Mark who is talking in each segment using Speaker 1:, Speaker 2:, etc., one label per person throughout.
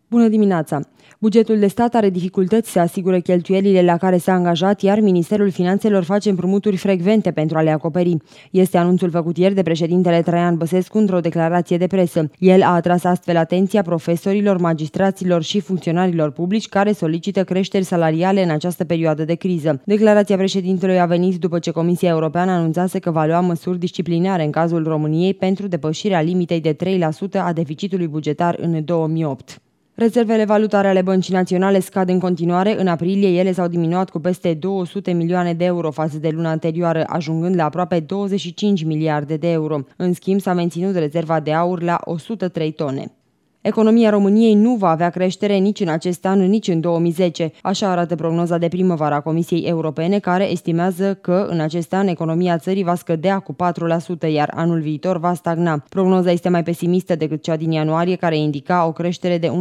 Speaker 1: Bună dimineața! Bugetul de stat are dificultăți să asigure cheltuielile la care s-a angajat, iar Ministerul Finanțelor face împrumuturi frecvente pentru a le acoperi. Este anunțul făcut ieri de președintele Traian Băsescu într-o declarație de presă. El a atras astfel atenția profesorilor, magistraților și funcționarilor publici care solicită creșteri salariale în această perioadă de criză. Declarația președintelui a venit după ce Comisia Europeană anunțase că va lua măsuri disciplinare în cazul României pentru depășirea limitei de 3% a deficitului bugetar în 2008. Rezervele valutare ale Băncii Naționale scad în continuare. În aprilie ele s-au diminuat cu peste 200 milioane de euro față de luna anterioară, ajungând la aproape 25 miliarde de euro. În schimb, s-a menținut rezerva de aur la 103 tone. Economia României nu va avea creștere nici în acest an, nici în 2010. Așa arată prognoza de primăvară a Comisiei Europene, care estimează că în acest an economia țării va scădea cu 4%, iar anul viitor va stagna. Prognoza este mai pesimistă decât cea din ianuarie, care indica o creștere de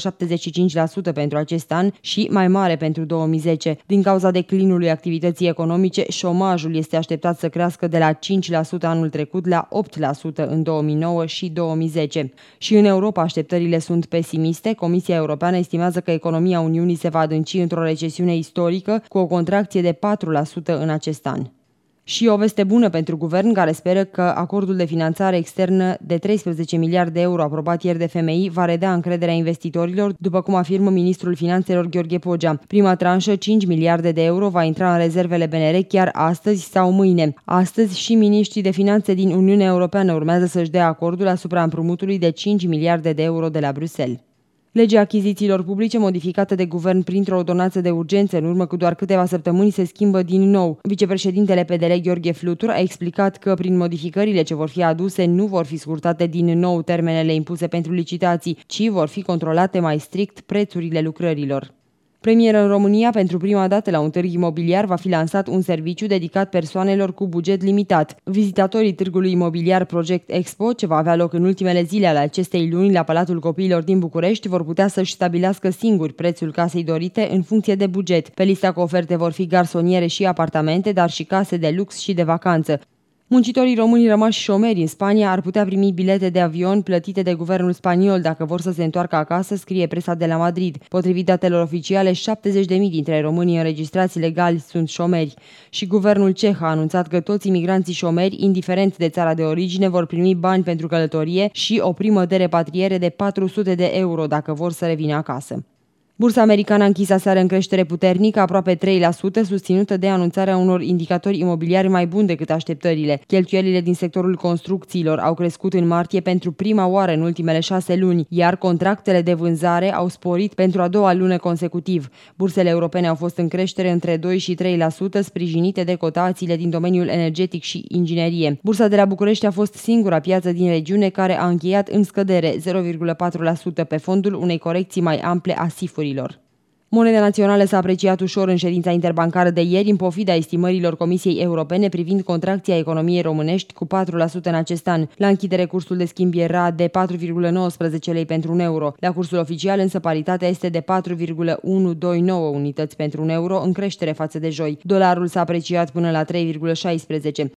Speaker 1: 1,75% pentru acest an și mai mare pentru 2010. Din cauza declinului activității economice, șomajul este așteptat să crească de la 5% anul trecut la 8% în 2009 și 2010. Și în Europa așteptările sunt pesimiste. Comisia Europeană estimează că economia Uniunii se va adânci într-o recesiune istorică cu o contracție de 4% în acest an. Și o veste bună pentru guvern, care speră că acordul de finanțare externă de 13 miliarde de euro aprobat ieri de FMI va redea încrederea investitorilor, după cum afirmă ministrul finanțelor Gheorghe Pogea. Prima tranșă, 5 miliarde de euro, va intra în rezervele BNR chiar astăzi sau mâine. Astăzi și miniștrii de finanțe din Uniunea Europeană urmează să-și dea acordul asupra împrumutului de 5 miliarde de euro de la Bruxelles. Legea achizițiilor publice, modificată de guvern printr-o ordonanță de urgență în urmă cu doar câteva săptămâni, se schimbă din nou. Vicepreședintele PDL Gheorghe Flutur a explicat că prin modificările ce vor fi aduse nu vor fi scurtate din nou termenele impuse pentru licitații, ci vor fi controlate mai strict prețurile lucrărilor. Premieră în România, pentru prima dată la un târg imobiliar va fi lansat un serviciu dedicat persoanelor cu buget limitat. Vizitatorii târgului imobiliar Project Expo, ce va avea loc în ultimele zile ale acestei luni la Palatul Copiilor din București, vor putea să-și stabilească singuri prețul casei dorite în funcție de buget. Pe lista cu oferte vor fi garsoniere și apartamente, dar și case de lux și de vacanță. Muncitorii români rămași șomeri în Spania ar putea primi bilete de avion plătite de guvernul spaniol dacă vor să se întoarcă acasă, scrie presa de la Madrid. Potrivit datelor oficiale, 70.000 dintre românii înregistrați legali sunt șomeri. Și guvernul ceh a anunțat că toți imigranții șomeri, indiferent de țara de origine, vor primi bani pentru călătorie și o primă de repatriere de 400 de euro dacă vor să revină acasă. Bursa americană a închis aseară în creștere puternică, aproape 3%, susținută de anunțarea unor indicatori imobiliari mai buni decât așteptările. Cheltuielile din sectorul construcțiilor au crescut în martie pentru prima oară în ultimele 6 luni, iar contractele de vânzare au sporit pentru a doua lună consecutiv. Bursele europene au fost în creștere între 2 și 3%, sprijinite de cotațiile din domeniul energetic și inginerie. Bursa de la București a fost singura piață din regiune care a încheiat în scădere, 0,4%, pe fondul unei corecții mai ample a SIF-urilor. Moneda națională s-a apreciat ușor în ședința interbancară de ieri, în pofida estimărilor Comisiei Europene privind contracția economiei românești cu 4% în acest an. La închidere, cursul de schimb era de 4,19 lei pentru un euro. La cursul oficial, însă, paritatea este de 4,129 unități pentru un euro, în creștere față de joi. Dolarul s-a apreciat până la 3,16.